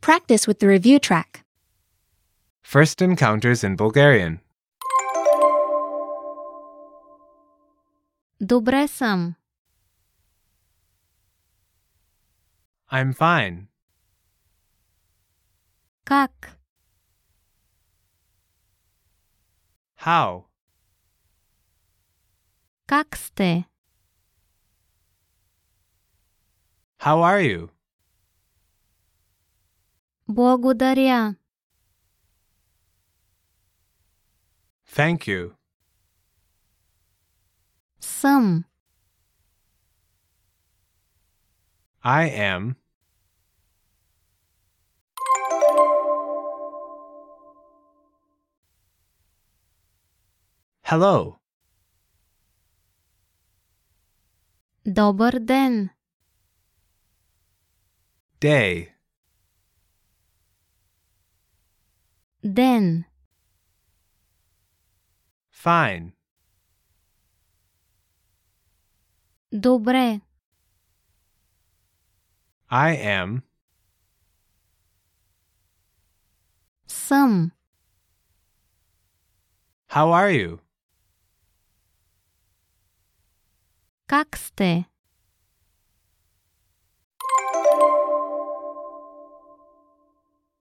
practice with the review track. First encounters in Bulgarian. Добре съм. I'm fine. Как? How? Как сте? How are you? Благодаря. Thank you. Съм. I am. Hello. Добър ден. Day. Ден. Fine. Добре. I am. Съм. How are you? Как сте?